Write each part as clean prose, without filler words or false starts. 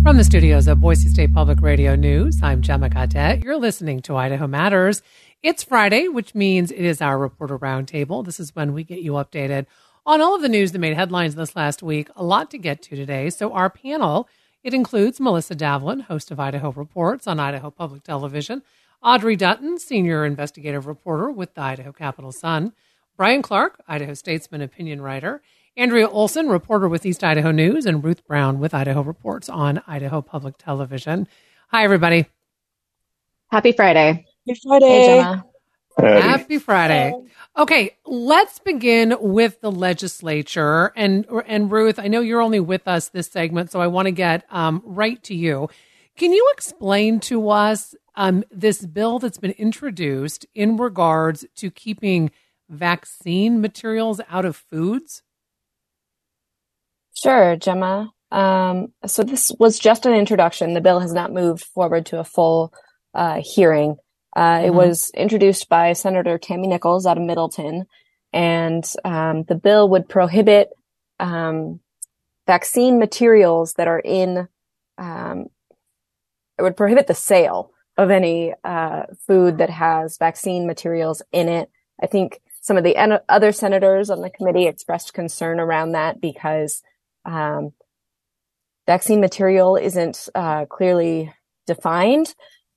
From the studios of Boise State Public Radio News, I'm Gemma Cadet. You're listening to Idaho Matters. It's Friday, which means it is our Reporter Roundtable. This is when we get you updated on all of the news that made headlines this last week. A lot to get to today. So our panel, it includes Melissa Davlin, host of Idaho Reports on Idaho Public Television, Audrey Dutton, senior investigative reporter with the Idaho Capital Sun, Brian Clark, Idaho Statesman opinion writer, Andrea Olson, reporter with East Idaho News, and Ruth Brown with Idaho Reports on Idaho Public Television. Hi, everybody. Happy Friday. Happy Friday. Hey, Gemma. Happy Friday. Okay, let's begin with the legislature. And Ruth, I know you're only with us this segment, so I want to get right to you. Can you explain to us this bill that's been introduced in regards to keeping vaccine materials out of foods? Sure, Gemma. So this was just an introduction. The bill has not moved forward to a full hearing. It was introduced by Senator Tammy Nichols out of Middleton, and the bill would prohibit vaccine materials that are in, it would prohibit the sale of any food that has vaccine materials in it. I think some of the other senators on the committee expressed concern around that because vaccine material isn't clearly defined.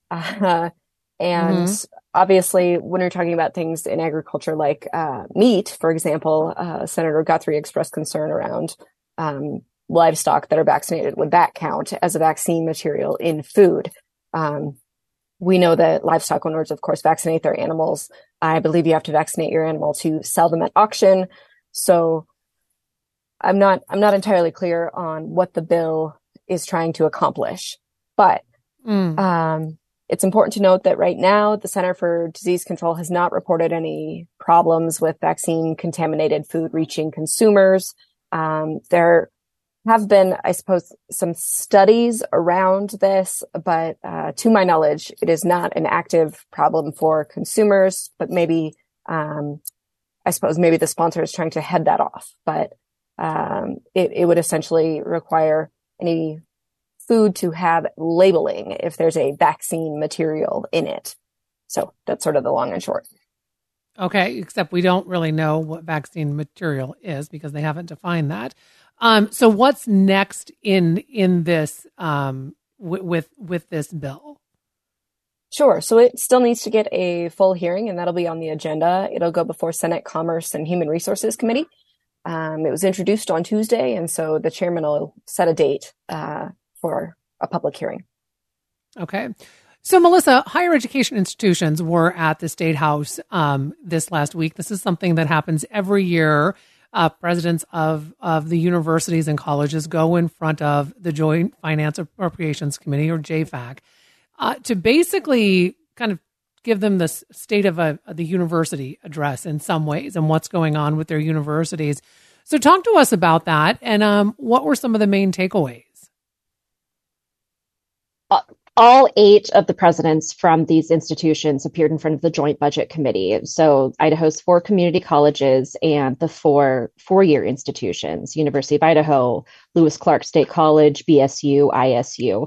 And obviously, when you're talking about things in agriculture like meat, for example, Senator Guthrie expressed concern around livestock that are vaccinated. Would that count as a vaccine material in food? We know that livestock owners, of course, vaccinate their animals. I believe you have to vaccinate your animal to sell them at auction. So I'm not entirely clear on what the bill is trying to accomplish, but it's important to note that right now the Center for Disease Control has not reported any problems with vaccine contaminated food reaching consumers. There have been, I suppose, some studies around this, but to my knowledge, it is not an active problem for consumers, but maybe, I suppose maybe the sponsor is trying to head that off, but it would essentially require any food to have labeling if there's a vaccine material in it. So that's sort of the long and short. Okay, except we don't really know what vaccine material is because they haven't defined that. So what's next in this with this bill? Sure. So it still needs to get a full hearing, and that'll be on the agenda. It'll go before Senate Commerce and Human Resources Committee. It was introduced on Tuesday, and so the chairman will set a date for a public hearing. Okay. So, Melissa, higher education institutions were at the State House this last week. This is something that happens every year. Presidents of the universities and colleges go in front of the Joint Finance Appropriations Committee, or JFAC, to basically kind of give them the state of the university address in some ways and what's going on with their universities. So talk to us about that and what were some of the main takeaways? All 8 of the presidents from these institutions appeared in front of the Joint Budget Committee. So Idaho's 4 community colleges and the 4 four-year institutions, University of Idaho, Lewis Clark State College, BSU, ISU.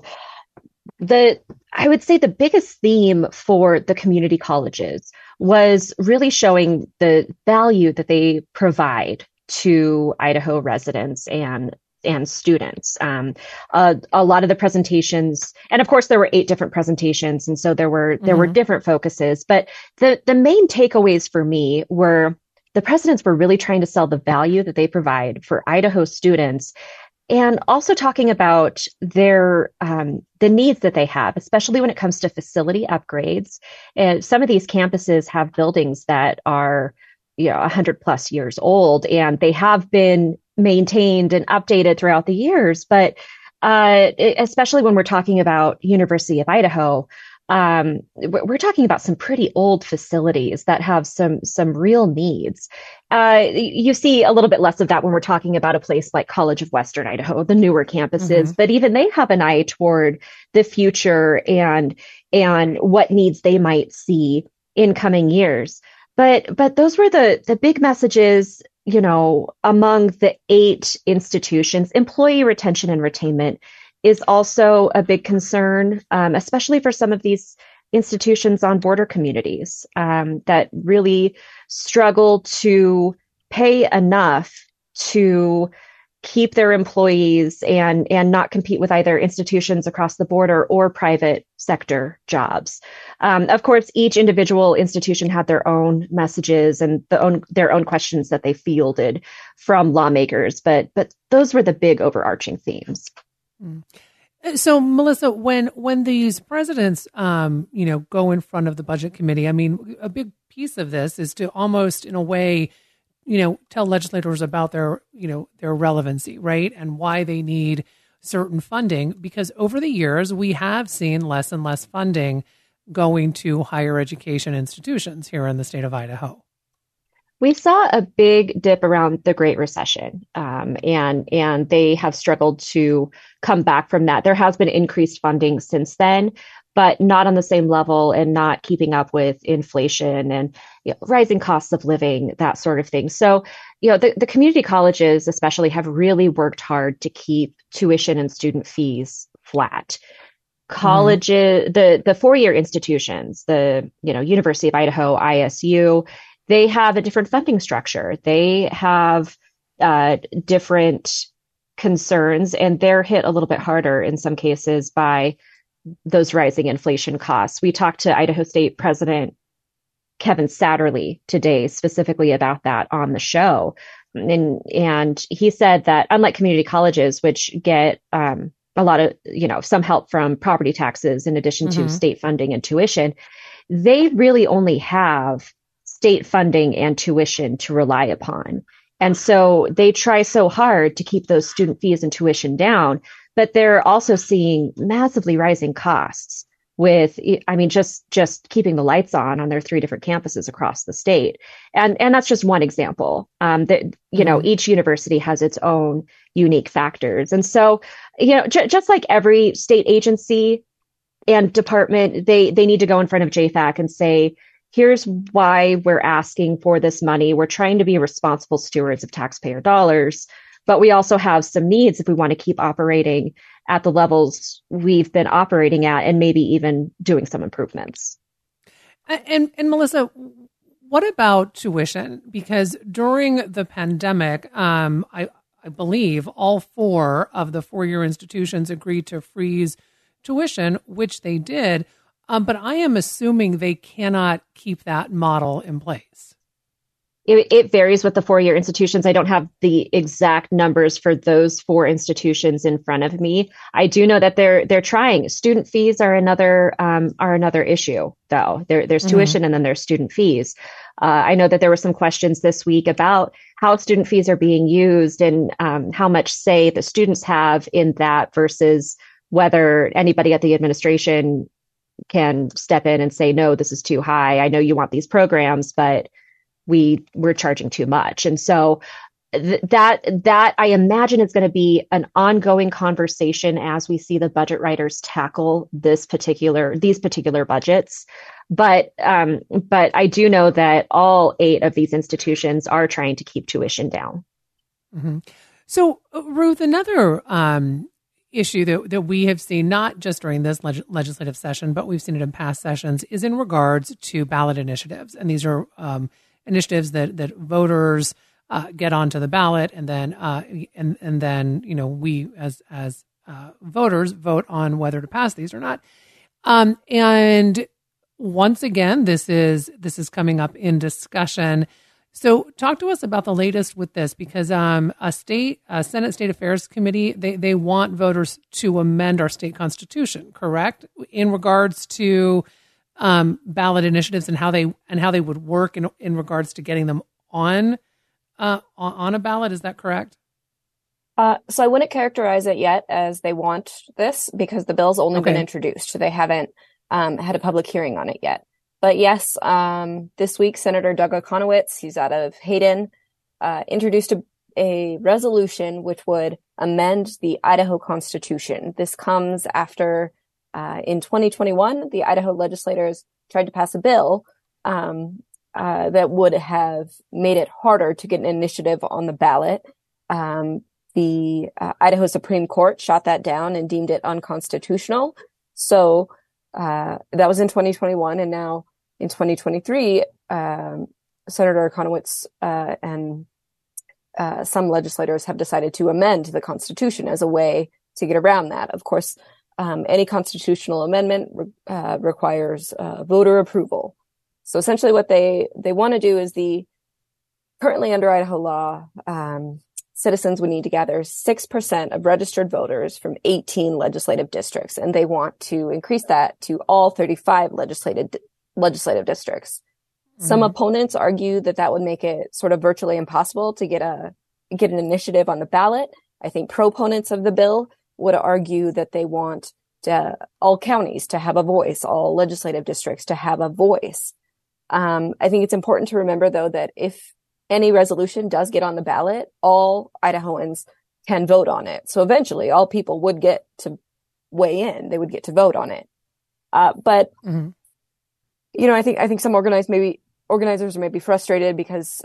I would say the biggest theme for the community colleges was really showing the value that they provide to Idaho residents and students. A lot of the presentations, and of course there were 8 different presentations, and so there were different focuses. But the main takeaways for me were the presidents were really trying to sell the value that they provide for Idaho students, and also talking about their the needs that they have, especially when it comes to facility upgrades. And some of these campuses have buildings that are 100 plus years old, and they have been maintained and updated throughout the years. But especially when we're talking about University of Idaho, we're talking about some pretty old facilities that have some real needs. You see a little bit less of that when we're talking about a place like College of Western Idaho, the newer campuses, but even they have an eye toward the future and what needs they might see in coming years. But those were the big messages, among the 8 institutions. Employee retention and retainment is also a big concern, especially for some of these institutions on border communities that really struggle to pay enough to keep their employees and not compete with either institutions across the border or private sector jobs. Of course, each individual institution had their own messages and their own questions that they fielded from lawmakers, but those were the big overarching themes. So, Melissa, when these presidents, go in front of the budget committee, I mean, a big piece of this is to almost, in a way, tell legislators about their relevancy, right? And why they need certain funding, because over the years, we have seen less and less funding going to higher education institutions here in the state of Idaho. We saw a big dip around the Great Recession, and they have struggled to come back from that. There has been increased funding since then, but not on the same level and not keeping up with inflation and rising costs of living, that sort of thing. So, the community colleges especially have really worked hard to keep tuition and student fees flat. Colleges, the four-year institutions, the University of Idaho, ISU, they have a different funding structure. They have different concerns, and they're hit a little bit harder in some cases by those rising inflation costs. We talked to Idaho State President Kevin Satterlee today specifically about that on the show. And he said that unlike community colleges, which get a lot of, some help from property taxes in addition to state funding and tuition, they really only have state funding and tuition to rely upon. And so they try so hard to keep those student fees and tuition down, but they're also seeing massively rising costs with, just keeping the lights on their 3 different campuses across the state. And that's just one example. Each university has its own unique factors. And so, just like every state agency and department, they need to go in front of JFAC and say, here's why we're asking for this money. We're trying to be responsible stewards of taxpayer dollars, but we also have some needs if we want to keep operating at the levels we've been operating at and maybe even doing some improvements. And Melissa, what about tuition? Because during the pandemic, I believe all 4 of the 4-year institutions agreed to freeze tuition, which they did. But I am assuming they cannot keep that model in place. It varies with the 4-year institutions. I don't have the exact numbers for those 4 institutions in front of me. I do know that they're trying. Student fees are another issue, though. There's tuition and then there's student fees. I know that there were some questions this week about how student fees are being used and how much say the students have in that versus whether anybody at the administration can step in and say, no, this is too high. I know you want these programs, but we're charging too much. And so that I imagine is going to be an ongoing conversation as we see the budget writers tackle these particular budgets. But I do know that all 8 of these institutions are trying to keep tuition down. Mm-hmm. So, Ruth, another issue that we have seen, not just during this legislative session, but we've seen it in past sessions, is in regards to ballot initiatives. And these are initiatives that voters get onto the ballot, and then we as voters vote on whether to pass these or not. And once again, this is coming up in discussion. So talk to us about the latest with this, because a Senate State Affairs Committee, they want voters to amend our state constitution, correct? In regards to ballot initiatives and how they would work in regards to getting them on a ballot. Is that correct? So I wouldn't characterize it yet as they want this, because the bill's only been introduced. So they haven't had a public hearing on it yet. But yes, this week, Senator Doug Okonowitz, he's out of Hayden, introduced a resolution which would amend the Idaho Constitution. This comes after, in 2021, the Idaho legislators tried to pass a bill that would have made it harder to get an initiative on the ballot the Idaho Supreme Court shot that down and deemed it unconstitutional. So that was in 2021, and now in 2023, Senator Conowitz and some legislators have decided to amend the Constitution as a way to get around that. Of course, any constitutional amendment requires voter approval. So essentially what they want to do is currently under Idaho law, citizens would need to gather 6% of registered voters from 18 legislative districts, and they want to increase that to all 35 legislative districts. Mm-hmm. Some opponents argue that would make it sort of virtually impossible to get an initiative on the ballot. I think proponents of the bill would argue that they want all counties to have a voice, all legislative districts to have a voice. I think it's important to remember, though, that if any resolution does get on the ballot, all Idahoans can vote on it. So eventually all people would get to weigh in. They would get to vote on it. But, mm-hmm. I think some organizers may be frustrated because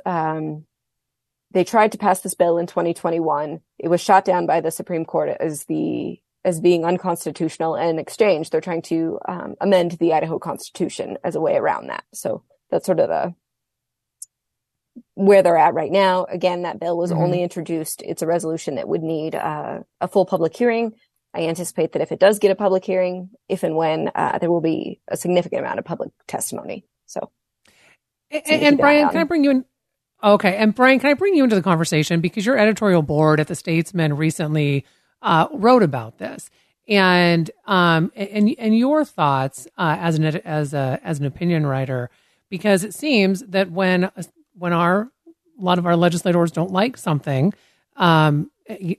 they tried to pass this bill in 2021. It was shot down by the Supreme Court as being unconstitutional, and in exchange, they're trying to amend the Idaho Constitution as a way around that. So that's sort of where they're at right now. Again, that bill was mm-hmm. only introduced. It's a resolution that would need a full public hearing. I anticipate that if it does get a public hearing, if and when, there will be a significant amount of public testimony. So, and Brian, can I bring you in? Okay, and Brian, can I bring you into the conversation, because your editorial board at the Statesman recently wrote about this, and your thoughts as an opinion writer, because it seems that when a lot of our legislators don't like something, then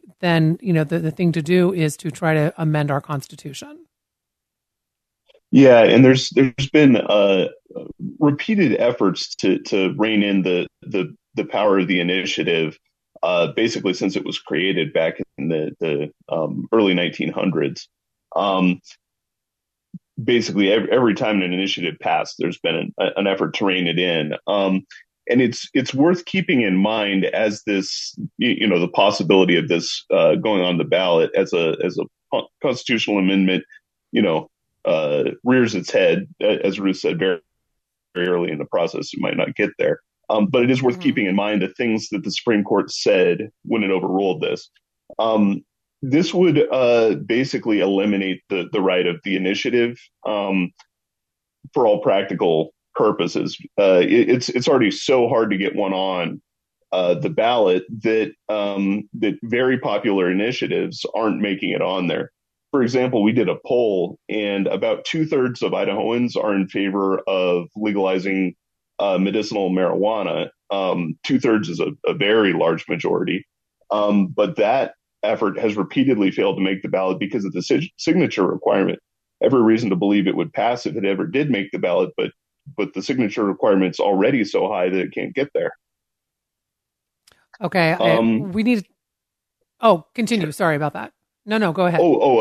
the thing to do is to try to amend our Constitution. Yeah, and there's been repeated efforts to rein in the power of the initiative, basically since it was created back in the early 1900s. Basically, every time an initiative passed, there's been an effort to rein it in. And it's worth keeping in mind as this, the possibility of this going on the ballot as a constitutional amendment, rears its head. As Ruth said, very, very early in the process, it might not get there. But it is worth mm-hmm. keeping in mind the things that the Supreme Court said when it overruled this. This would basically eliminate the right of the initiative for all practical purposes. It's already so hard to get one on the ballot that very popular initiatives aren't making it on there. For example, we did a poll, and about 2/3 of Idahoans are in favor of legalizing medicinal marijuana. 2/3 is a very large majority, but that effort has repeatedly failed to make the ballot because of the signature requirement. Every reason to believe it would pass if it ever did make the ballot, but the signature requirement's already so high that it can't get there. Okay, we need. Oh, continue. Sorry about that. No, go ahead.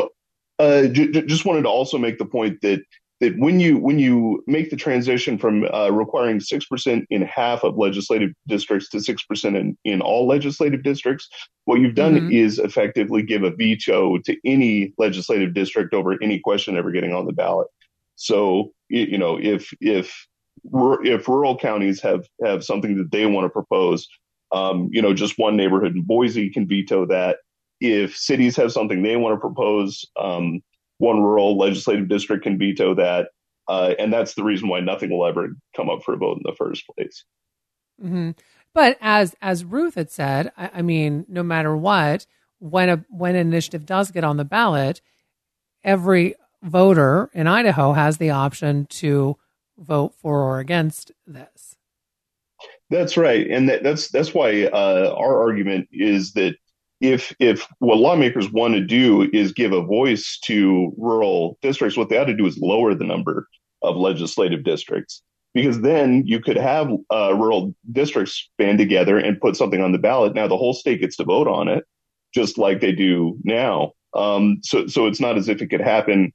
Just wanted to also make the point that when you make the transition from requiring 6% in half of legislative districts to 6% in all legislative districts, what you've done mm-hmm. is effectively give a veto to any legislative district over any question ever getting on the ballot. So, if rural counties have something that they want to propose, just one neighborhood in Boise can veto that. If cities have something they want to propose, one rural legislative district can veto that. And that's the reason why nothing will ever come up for a vote in the first place. Mm-hmm. But as Ruth had said, I mean, no matter what, when an initiative does get on the ballot, every voter in Idaho has the option to vote for or against this. That's right. And that's why our argument is that if what lawmakers want to do is give a voice to rural districts, what they ought to do is lower the number of legislative districts, because then you could have rural districts band together and put something on the ballot. Now the whole state gets to vote on it, just like they do now. So it's not as if it could happen,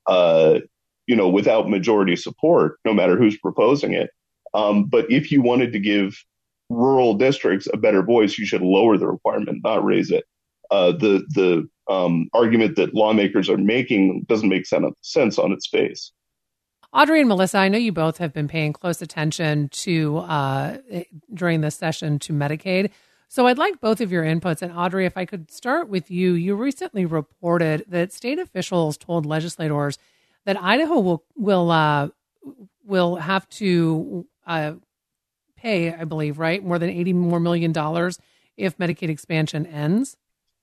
without majority support, no matter who's proposing it. But if you wanted to give rural districts a better voice, you should lower the requirement, not raise it. the argument that lawmakers are making doesn't make sense on its face. Audrey and Melissa, I know you both have been paying close attention to during this session to Medicaid. So I'd like both of your inputs. And Audrey, if I could start with you, you recently reported that state officials told legislators that Idaho will have to pay, I believe, right, more than $80 million if Medicaid expansion ends.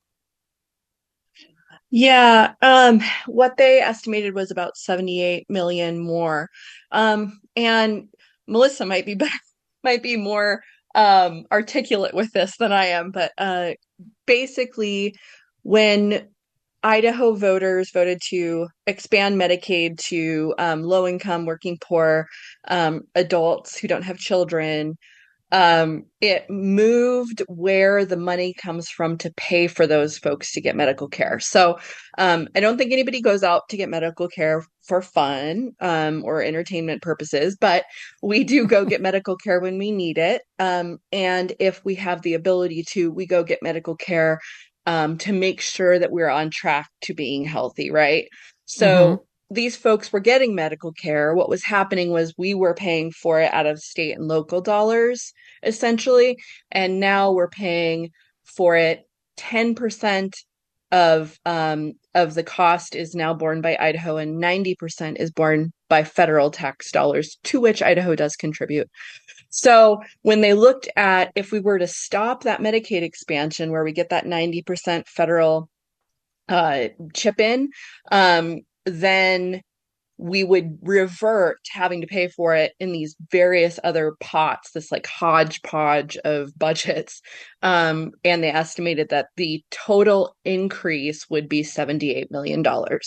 Yeah, what they estimated was about 78 million more. And Melissa might be more articulate with this than I am, but basically when Idaho voters voted to expand Medicaid to low-income, working poor adults who don't have children, it moved where the money comes from to pay for those folks to get medical care. So I don't think anybody goes out to get medical care for fun or entertainment purposes, but we do go get medical care when we need it. And if we have the ability to, we go get medical care to make sure that we're on track to being healthy, right? So these folks were getting medical care. What was happening was we were paying for it out of state and local dollars, essentially. And now we're paying for it. 10% of the cost is now borne by Idaho, and 90% is borne by federal tax dollars, to which Idaho does contribute. So when they looked at if we were to stop that Medicaid expansion where we get that 90% federal chip in, then we would revert to having to pay for it in these various other pots, this like hodgepodge of budgets. And they estimated that the total increase would be $78 million.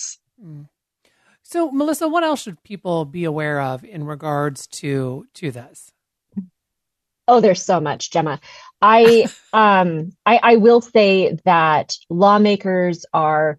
So, Melissa, what else should people be aware of in regards to this? Oh, there's so much, Gemma. I will say that lawmakers are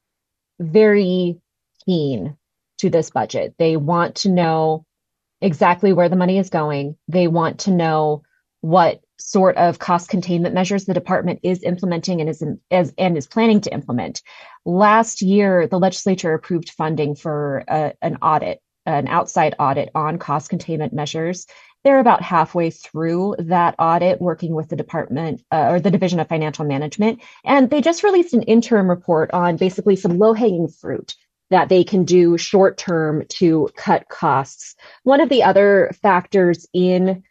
very keen to this budget. They want to know exactly where the money is going. They want to know what sort of cost containment measures the department is implementing and is planning to implement. Last year, the legislature approved funding for an outside audit on cost containment measures. They're about halfway through that audit, working with the department or the Division of Financial Management. And they just released an interim report on basically some low-hanging fruit that they can do short term to cut costs. One of the other factors in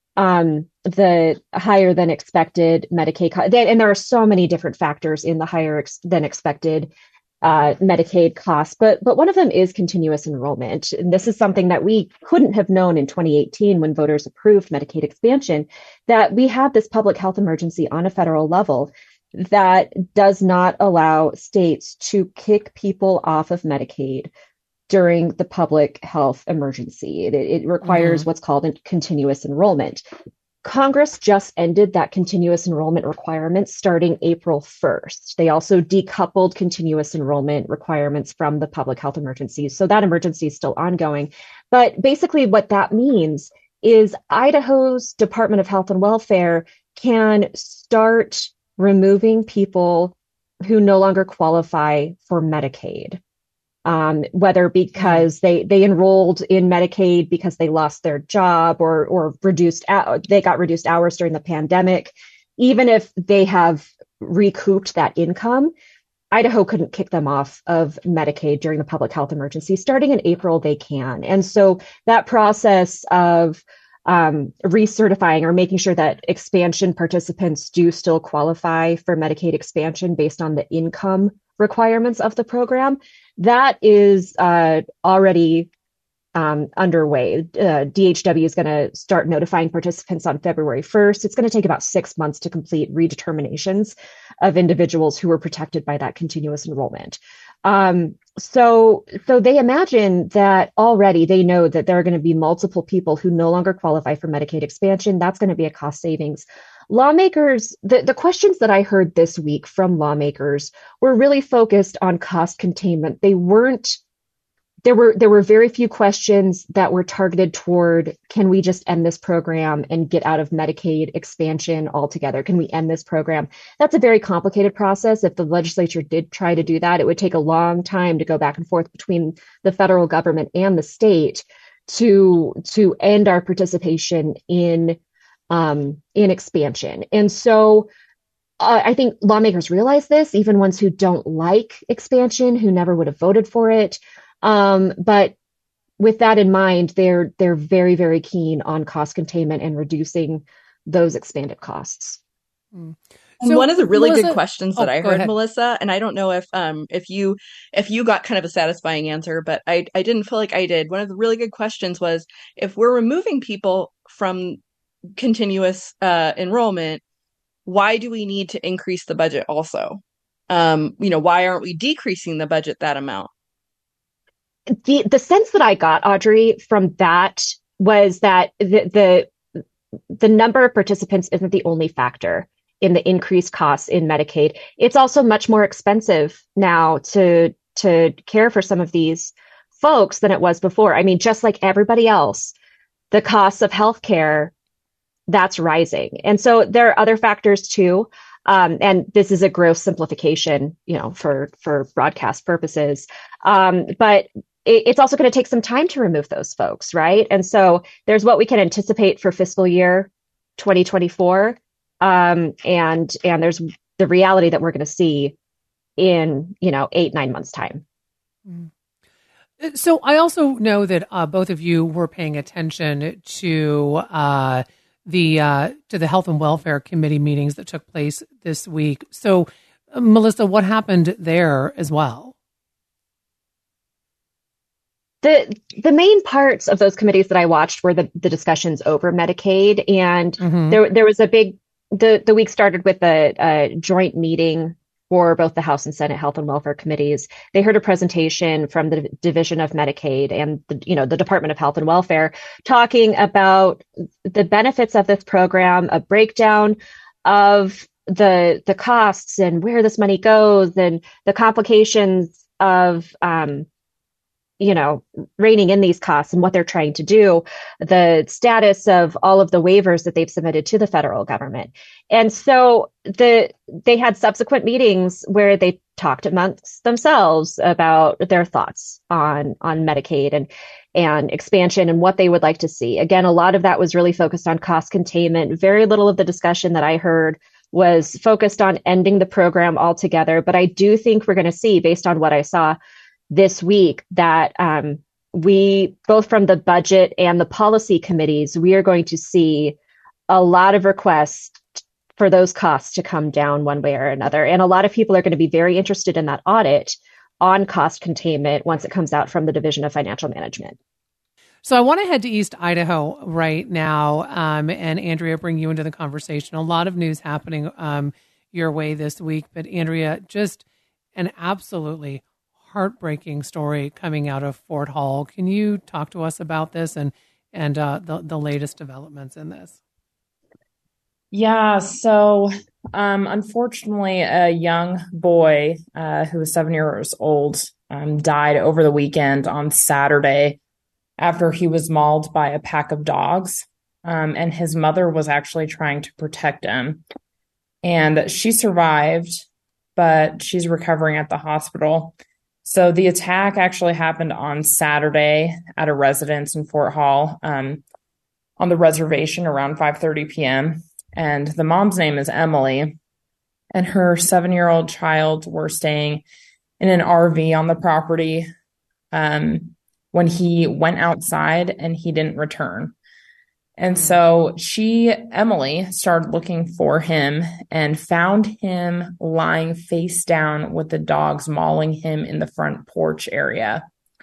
the higher than expected Medicaid, and there are so many different factors in the higher than expected Medicaid costs, but one of them is continuous enrollment. And this is something that we couldn't have known in 2018 when voters approved Medicaid expansion, that we have this public health emergency on a federal level that does not allow states to kick people off of Medicaid during the public health emergency. It requires what's called a continuous enrollment. Congress just ended that continuous enrollment requirement starting April 1st. They also decoupled continuous enrollment requirements from the public health emergency. So that emergency is still ongoing. But basically what that means is Idaho's Department of Health and Welfare can start removing people who no longer qualify for Medicaid. Whether because they enrolled in Medicaid because they lost their job or they got reduced hours during the pandemic. Even if they have recouped that income, Idaho couldn't kick them off of Medicaid during the public health emergency. Starting in April, they can. And so that process of recertifying or making sure that expansion participants do still qualify for Medicaid expansion based on the income requirements of the program, that is already underway. DHW is going to start notifying participants on February 1st. It's going to take about 6 months to complete redeterminations of individuals who were protected by that continuous enrollment. So they imagine that already they know that there are going to be multiple people who no longer qualify for Medicaid expansion. That's going to be a cost savings. Lawmakers, the questions that I heard this week from lawmakers were really focused on cost containment. They weren't there were very few questions that were targeted toward, can we just end this program and get out of Medicaid expansion altogether? Can we end this program? That's a very complicated process. If the legislature did try to do that, it would take a long time to go back and forth between the federal government and the state to end our participation in expansion. And so I think lawmakers realize this, even ones who don't like expansion, who never would have voted for it. But with that in mind, they're very, very keen on cost containment and reducing those expanded costs. And one of the really good questions that I heard, ahead. Melissa, and I don't know if you got kind of a satisfying answer, but I didn't feel like I did. One of the really good questions was, if we're removing people from continuous enrollment, why do we need to increase the budget also? Why aren't we decreasing the budget that amount? The sense that I got, Audrey, from that was that the number of participants isn't the only factor in the increased costs in Medicaid. It's also much more expensive now to care for some of these folks than it was before. I mean, just like everybody else, the costs of healthcare, that's rising. And so there are other factors too. And this is a gross simplification, for broadcast purposes. But it's also going to take some time to remove those folks, right? And so there's what we can anticipate for fiscal year 2024. And there's the reality that we're going to see in, 8-9 months time. So I also know that both of you were paying attention to the Health and Welfare Committee meetings that took place this week. So, Melissa, what happened there as well? The main parts of those committees that I watched were the discussions over Medicaid, and there was a big. The week started with a joint meeting for both the House and Senate Health and Welfare Committees. They heard a presentation from the Division of Medicaid and the Department of Health and Welfare talking about the benefits of this program, a breakdown of the costs and where this money goes, and the complications of reining in these costs and what they're trying to do, the status of all of the waivers that they've submitted to the federal government. And so they had subsequent meetings where they talked amongst themselves about their thoughts on Medicaid and expansion and what they would like to see. Again, a lot of that was really focused on cost containment. Very little of the discussion that I heard was focused on ending the program altogether. But I do think we're going to see, based on what I saw this week, that we, both from the budget and the policy committees, we are going to see a lot of requests for those costs to come down one way or another. And a lot of people are going to be very interested in that audit on cost containment once it comes out from the Division of Financial Management. So I want to head to East Idaho right now, and Andrea, bring you into the conversation. A lot of news happening your way this week, but Andrea, just an absolutely heartbreaking story coming out of Fort Hall. Can you talk to us about this and the latest developments in this? Yeah, so unfortunately, a young boy who was 7 years old died over the weekend on Saturday after he was mauled by a pack of dogs. And his mother was actually trying to protect him. And she survived, but she's recovering at the hospital. So the attack actually happened on Saturday at a residence in Fort Hall on the reservation around 5:30 p.m. And the mom's name is Emily, and her 7-year-old child were staying in an RV on the property when he went outside and he didn't return. And so Emily, started looking for him and found him lying face down with the dogs mauling him in the front porch area.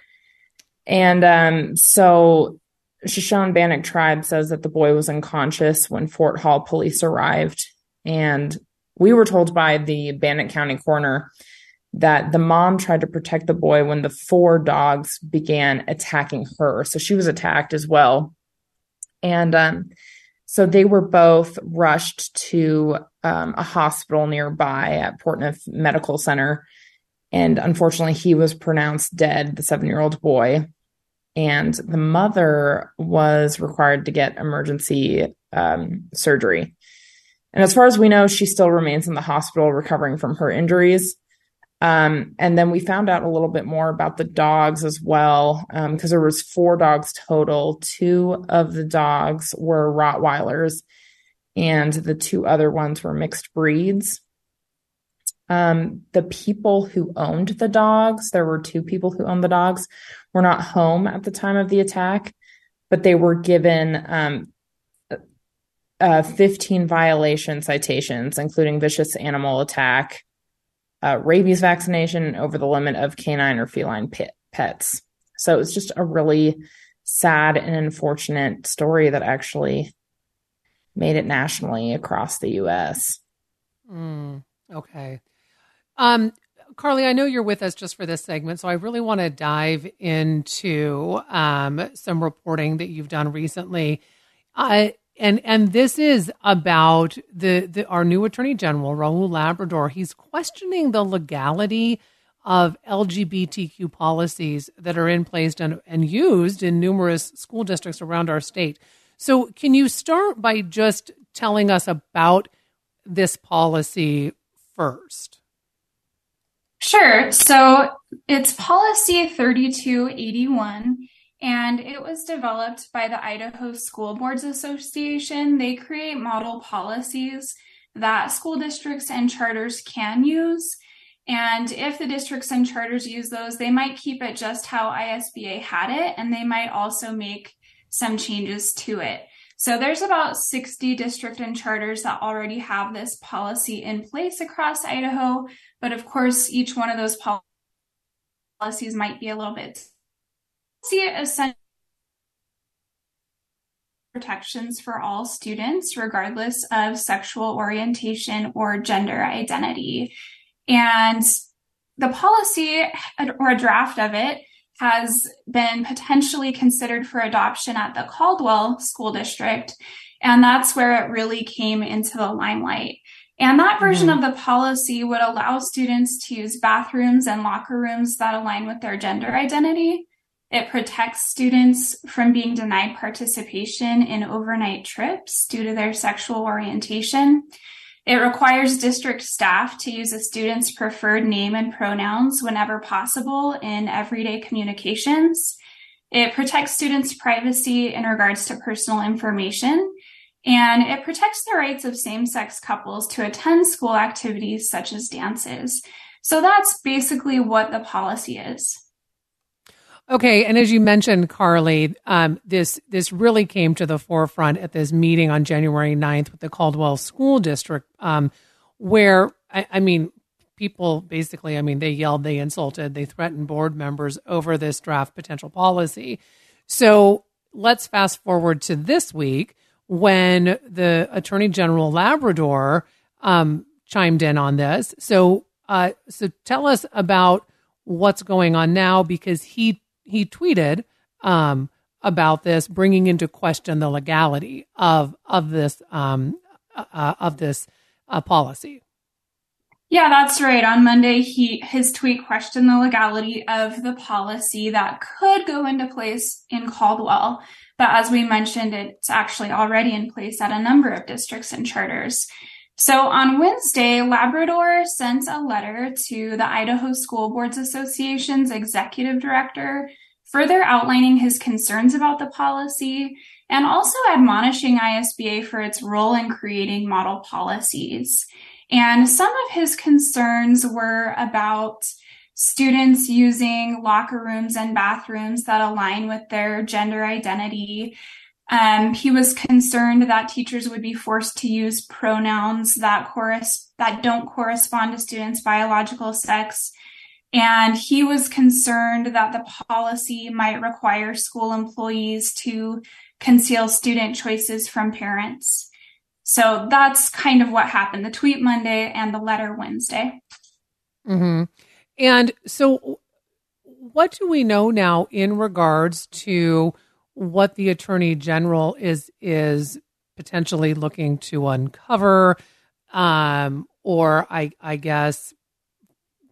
And so Shoshone-Bannock Tribe says that the boy was unconscious when Fort Hall police arrived. And we were told by the Bannock County coroner that the mom tried to protect the boy when the 4 dogs began attacking her. So she was attacked as well. And so they were both rushed to a hospital nearby at Portneuf Medical Center. And unfortunately, he was pronounced dead, the 7-year-old boy. And the mother was required to get emergency surgery. And as far as we know, she still remains in the hospital recovering from her injuries. And then we found out a little bit more about the dogs as well, because there was 4 dogs total. 2 of the dogs were Rottweilers, and the 2 other ones were mixed breeds. The people who owned the dogs, there were 2 people who owned the dogs, were not home at the time of the attack, but they were given 15 violation citations, including vicious animal attack, rabies vaccination, over the limit of canine or feline pets. So it's just a really sad and unfortunate story that actually made it nationally across the U.S. Okay. Carly, I know you're with us just for this segment, so I really want to dive into some reporting that you've done recently. And this is about our new Attorney General, Raul Labrador. He's questioning the legality of LGBTQ policies that are in place and used in numerous school districts around our state. So can you start by just telling us about this policy first? Sure. So it's policy 3281, and it was developed by the Idaho School Boards Association. They create model policies that school districts and charters can use. And if the districts and charters use those, they might keep it just how ISBA had it, and they might also make some changes to it. So there's about 60 district and charters that already have this policy in place across Idaho. But of course, each one of those policies might be a little bit. See it as protections for all students, regardless of sexual orientation or gender identity. And the policy, or a draft of it, has been potentially considered for adoption at the Caldwell School District. And that's where it really came into the limelight. And that version of the policy would allow students to use bathrooms and locker rooms that align with their gender identity. It protects students from being denied participation in overnight trips due to their sexual orientation. It requires district staff to use a student's preferred name and pronouns whenever possible in everyday communications. It protects students' privacy in regards to personal information. And it protects the rights of same-sex couples to attend school activities such as dances. So that's basically what the policy is. Okay, and as you mentioned, Carly, this really came to the forefront at this meeting on January 9th with the Caldwell School District, where, I mean, people basically, they yelled, they insulted, they threatened board members over this draft potential policy. So let's fast forward to this week when the Attorney General Labrador chimed in on this. So tell us about what's going on now, because he tweeted about this, bringing into question the legality of this policy. Yeah, that's right. On Monday, his tweet questioned the legality of the policy that could go into place in Caldwell. But as we mentioned, it's actually already in place at a number of districts and charters. So on Wednesday, Labrador sent a letter to the Idaho School Boards Association's executive director, further outlining his concerns about the policy and also admonishing ISBA for its role in creating model policies. And some of his concerns were about students using locker rooms and bathrooms that align with their gender identity. He was concerned that teachers would be forced to use pronouns that don't correspond to students' biological sex. And he was concerned that the policy might require school employees to conceal student choices from parents. So that's kind of what happened, the tweet Monday and the letter Wednesday. Mm-hmm. And so what do we know now in regards to what the Attorney General is potentially looking to uncover, or I guess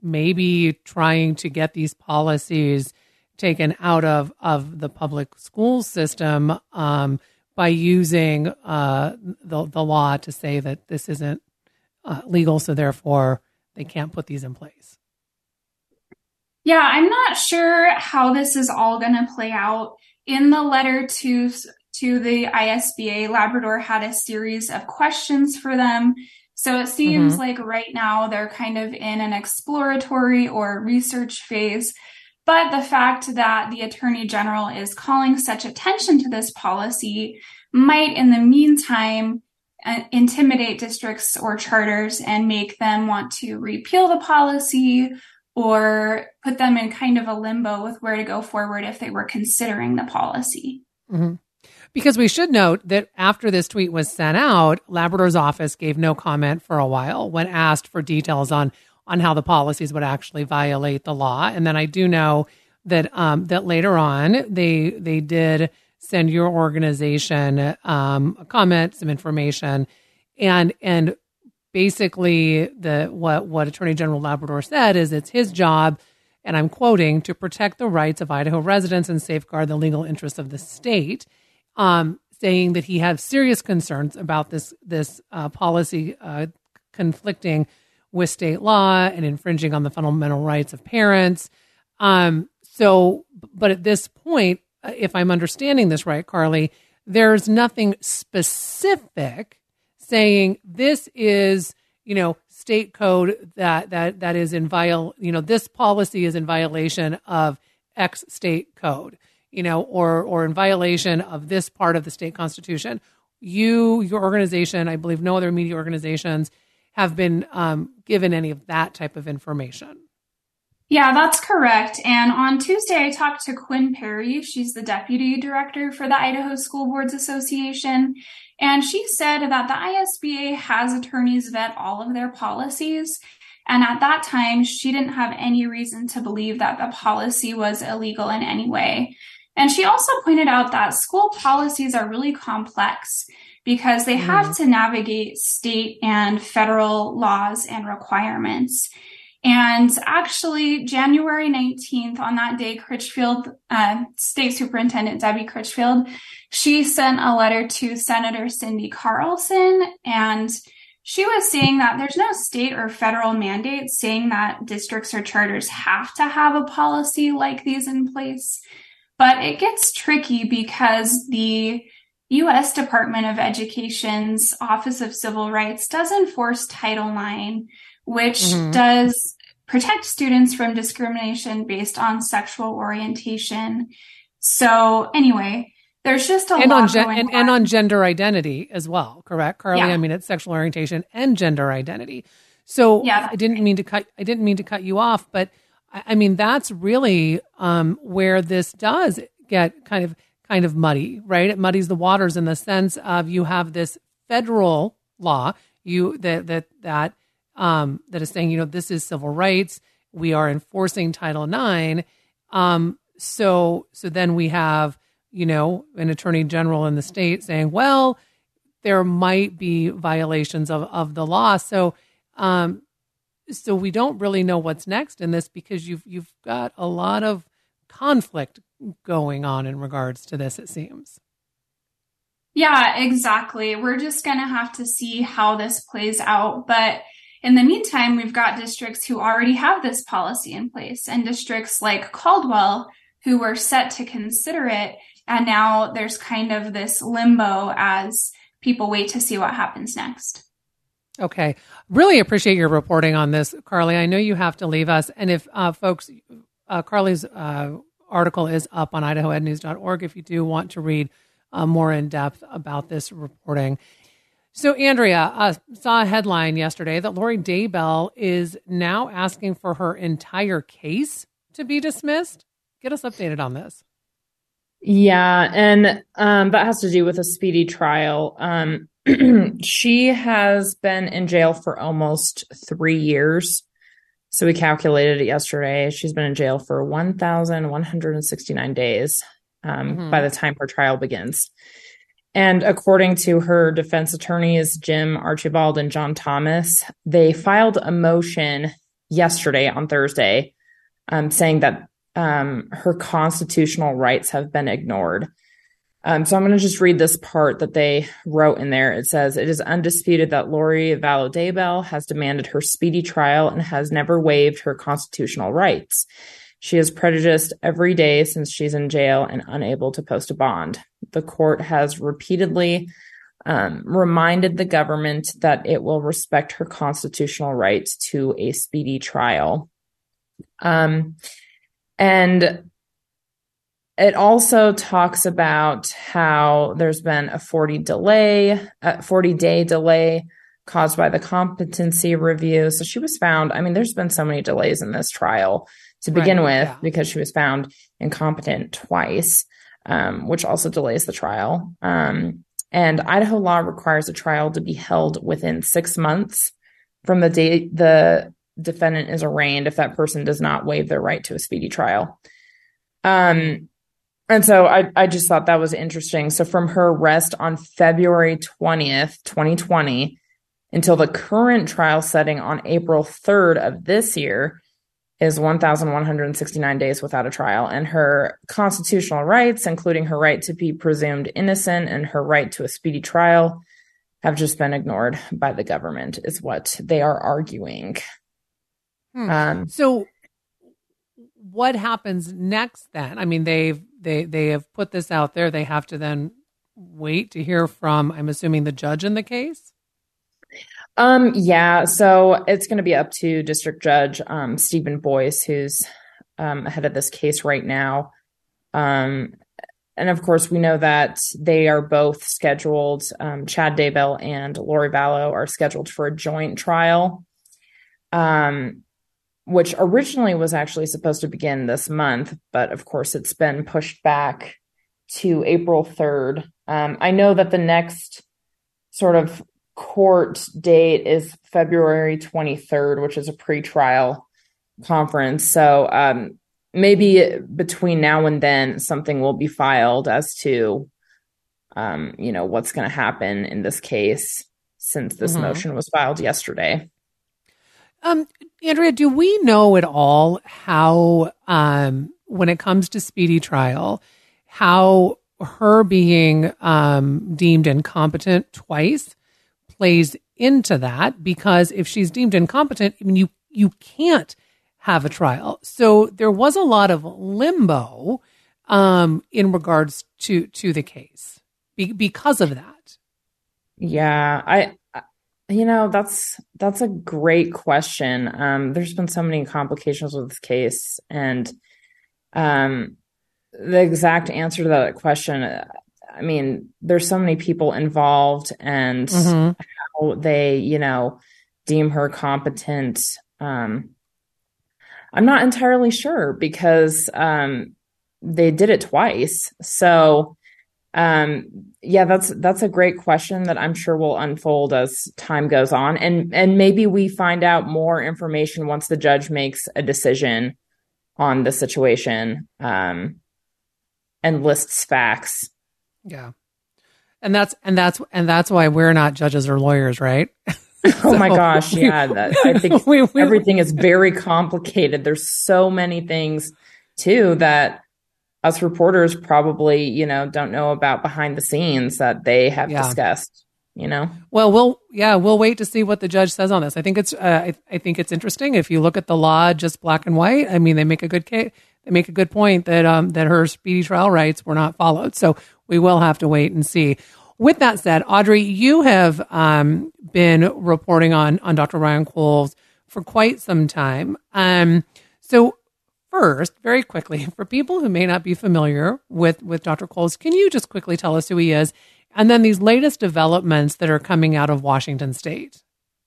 maybe trying to get these policies taken out of the public school system by using the law to say that this isn't legal, so therefore they can't put these in place. Yeah, I'm not sure how this is all going to play out. In the letter to the ISBA, Labrador had a series of questions for them. So it seems like right now they're kind of in an exploratory or research phase. But the fact that the Attorney General is calling such attention to this policy might, in the meantime, intimidate districts or charters and make them want to repeal the policy or put them in kind of a limbo with where to go forward if they were considering the policy. Mm-hmm. Because we should note that after this tweet was sent out, Labrador's office gave no comment for a while when asked for details on how the policies would actually violate the law. And then I do know that that later on they did send your organization a comment, some information, and basically what Attorney General Labrador said is it's his job, and I'm quoting, to protect the rights of Idaho residents and safeguard the legal interests of the state, saying that he has serious concerns about this policy conflicting with state law and infringing on the fundamental rights of parents. But at this point, if I'm understanding this right, Carly, there's nothing specific saying this is, state code that is in this policy is in violation of X state code, or in violation of this part of the state constitution. Your organization, I believe no other media organizations have been given any of that type of information. Yeah, that's correct. And on Tuesday, I talked to Quinn Perry. She's the deputy director for the Idaho School Boards Association. And she said that the ISBA has attorneys vet all of their policies. And at that time, she didn't have any reason to believe that the policy was illegal in any way. And she also pointed out that school policies are really complex because they have to navigate state and federal laws and requirements. And actually, January 19th, on that day, Critchfield, State Superintendent Debbie Critchfield, she sent a letter to Senator Cindy Carlson, and she was saying that there's no state or federal mandate saying that districts or charters have to have a policy like these in place. But it gets tricky because the U.S. Department of Education's Office of Civil Rights does enforce Title IX, which does protect students from discrimination based on sexual orientation. So anyway, there's just a lot going on. And on gender identity as well, correct, Carly? Yeah. I mean, it's sexual orientation and gender identity. So yeah, I didn't mean to cut you off, but I mean that's really where this does get kind of muddy, right? It muddies the waters in the sense of you have this federal law that is saying, this is civil rights. We are enforcing Title IX. So then we have, an attorney general in the state saying, well, there might be violations of the law. So we don't really know what's next in this because you've got a lot of conflict going on in regards to this, it seems. Yeah, exactly. We're just going to have to see how this plays out. But in the meantime, we've got districts who already have this policy in place and districts like Caldwell who were set to consider it. And now there's kind of this limbo as people wait to see what happens next. Okay. Really appreciate your reporting on this, Carly. I know you have to leave us. And if folks, Carly's article is up on idahoednews.org if you do want to read more in depth about this reporting. So, Andrea, saw a headline yesterday that Lori Daybell is now asking for her entire case to be dismissed. Get us updated on this. Yeah, and that has to do with a speedy trial. She has been in jail for almost 3 years. So we calculated it yesterday. She's been in jail for 1,169 days by the time her trial begins. And according to her defense attorneys, Jim Archibald and John Thomas, they filed a motion yesterday on Thursday, saying that her constitutional rights have been ignored. So I'm going to just read this part that they wrote in there. It says, "It is undisputed that Lori Vallow Daybell has demanded her speedy trial and has never waived her constitutional rights. She is prejudiced every day since she's in jail and unable to post a bond. The court has repeatedly reminded the government that it will respect her constitutional rights to a speedy trial." And it also talks about how there's been a 40-day delay caused by the competency review. So she was found, there's been so many delays in this trial to begin with, because she was found incompetent twice, which also delays the trial. And Idaho law requires a trial to be held within 6 months from the date the defendant is arraigned if that person does not waive their right to a speedy trial. And so I just thought that was interesting. So from her arrest on February 20th, 2020, until the current trial setting on April 3rd of this year is 1,169 days without a trial. And her constitutional rights, including her right to be presumed innocent and her right to a speedy trial, have just been ignored by the government, is what they are arguing. So what happens next then? They have put this out there. They have to then wait to hear from, I'm assuming, the judge in the case? Yeah, so it's going to be up to District Judge Stephen Boyce, who's ahead of this case right now. And of course, we know that they are both scheduled. Chad Daybell and Lori Vallow are scheduled for a joint trial, which originally was actually supposed to begin this month, but of course it's been pushed back to April 3rd. I know that the next sort of court date is February 23rd, which is a pretrial conference. So maybe between now and then something will be filed as to, what's going to happen in this case, since this motion was filed yesterday. Andrea, do we know at all how, when it comes to speedy trial, how her being deemed incompetent twice plays into that? Because if she's deemed incompetent, you can't have a trial. So there was a lot of limbo in regards to the case because of that. Yeah, that's a great question. There's been so many complications with this case, and the exact answer to that question, there's so many people involved, and how they, deem her competent. I'm not entirely sure, because they did it twice. So that's a great question that I'm sure will unfold as time goes on. And maybe we find out more information once the judge makes a decision on the situation, and lists facts. Yeah. And that's why we're not judges or lawyers, right? Oh my gosh. Yeah. I think everything is very complicated. There's so many things too that us reporters probably, don't know about behind the scenes that they have discussed, Well, we'll wait to see what the judge says on this. I think it's interesting. If you look at the law, just black and white, they make a good case. They make a good point that her speedy trial rights were not followed. So we will have to wait and see. With that said, Audrey, you have been reporting on Dr. Ryan Coles for quite some time. So first, very quickly, for people who may not be familiar with Dr. Coles, can you just quickly tell us who he is? And then these latest developments that are coming out of Washington State.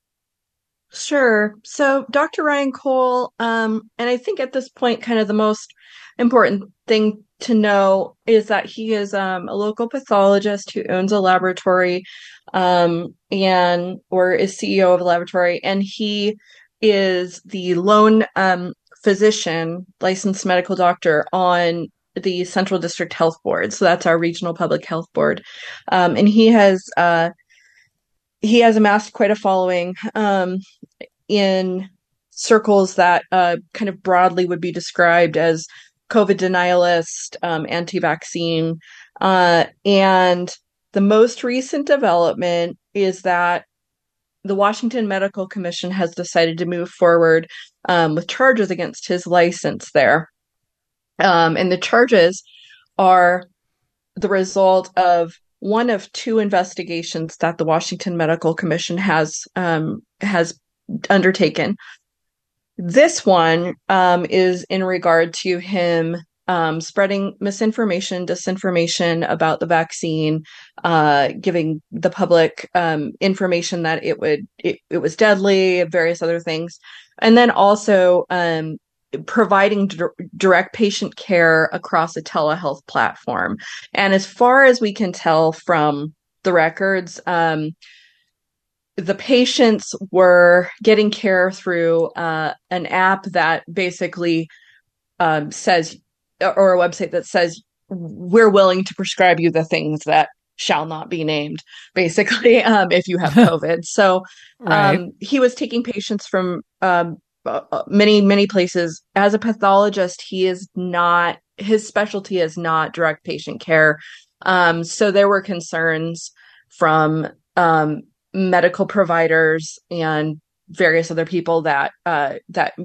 Sure. So Dr. Ryan Cole, and I think at this point, kind of the most important thing to know is that he is a local pathologist who owns a laboratory, or is CEO of a laboratory, and he is the lone physician, licensed medical doctor on the Central District Health Board. So that's our regional public health board, and he has amassed quite a following in circles that kind of broadly would be described as COVID denialist, anti-vaccine. And the most recent development is that the Washington Medical Commission has decided to move forward with charges against his license there. And the charges are the result of one of two investigations that the Washington Medical Commission has undertaken. This one is in regard to him spreading misinformation, disinformation about the vaccine, giving the public information that it was deadly, various other things, and then also providing direct patient care across a telehealth platform. And as far as we can tell from the records, the patients were getting care through an app that basically says, or a website that says, we're willing to prescribe you the things that shall not be named, basically, if you have COVID. So right. He was taking patients from many places. As a pathologist, his specialty is not direct patient care. So there were concerns from medical providers and various other people that a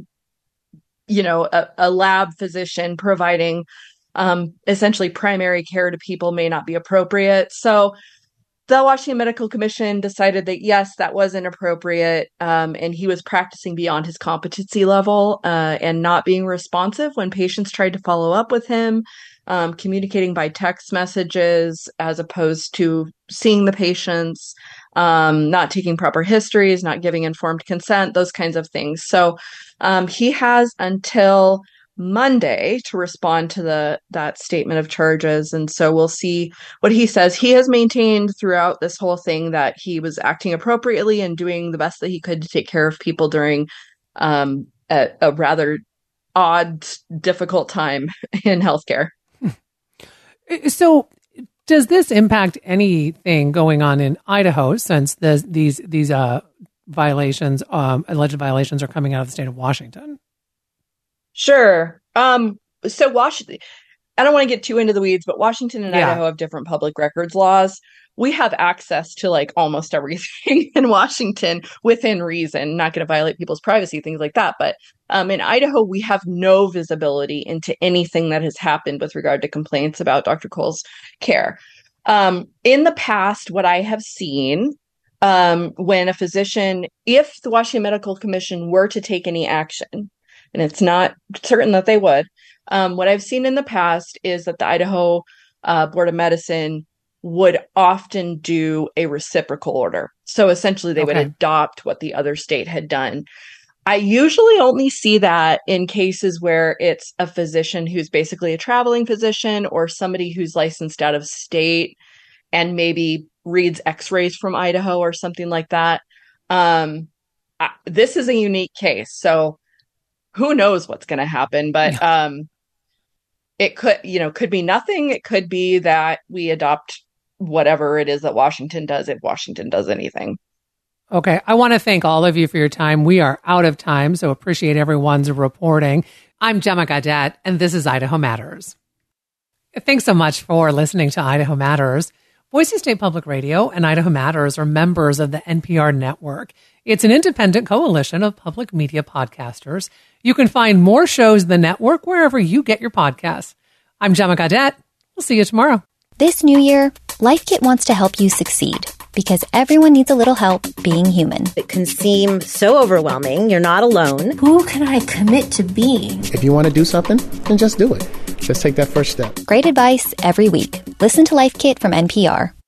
lab physician providing essentially primary care to people may not be appropriate. So the Washington Medical Commission decided that, yes, that was inappropriate, and he was practicing beyond his competency level and not being responsive when patients tried to follow up with him, communicating by text messages as opposed to seeing the patients, not taking proper histories, not giving informed consent, those kinds of things. So he has until Monday to respond to that statement of charges. And so we'll see what he says. He has maintained throughout this whole thing that he was acting appropriately and doing the best that he could to take care of people during a rather odd, difficult time in healthcare. So does this impact anything going on in Idaho since these violations, alleged violations, are coming out of the state of Washington? Sure. So Washington, I don't want to get too into the weeds, but Washington and Idaho have different public records laws. We have access to like almost everything in Washington within reason, not going to violate people's privacy, things like that. But in Idaho, we have no visibility into anything that has happened with regard to complaints about Dr. Cole's care. In the past, what I have seen when a physician, if the Washington Medical Commission were to take any action, and it's not certain that they would, what I've seen in the past is that the Idaho Board of Medicine would often do a reciprocal order. So essentially they would adopt what the other state had done. I usually only see that in cases where it's a physician who's basically a traveling physician or somebody who's licensed out of state and maybe reads x-rays from Idaho or something like that. This is a unique case. So who knows what's going to happen, but it could be nothing. It could be that we adopt whatever it is that Washington does, if Washington does anything. Okay. I want to thank all of you for your time. We are out of time, so appreciate everyone's reporting. I'm Gemma Gaudette, and this is Idaho Matters. Thanks so much for listening to Idaho Matters. Boise State Public Radio and Idaho Matters are members of the NPR network. It's an independent coalition of public media podcasters. You can find more shows in the network wherever you get your podcasts. I'm Gemma Gaudette. We'll see you tomorrow. This new year, LifeKit wants to help you succeed because everyone needs a little help being human. It can seem so overwhelming. You're not alone. Who can I commit to being? If you want to do something, then just do it. Just take that first step. Great advice every week. Listen to LifeKit from NPR.